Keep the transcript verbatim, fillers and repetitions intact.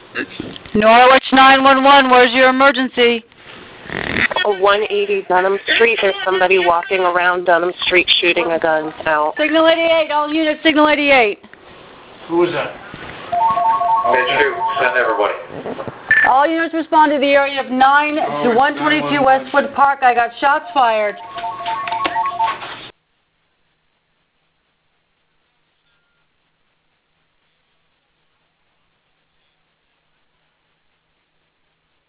Norwich nine one one, where's your emergency? one eighty Dunham Street. There's somebody walking around Dunham Street shooting a gun out. Signal eighty-eight, all units, Signal eighty-eight. Who was that? Okay, shoot. Send everybody. All units respond to the area of nine to one twenty-two Westwood Park. I got shots fired.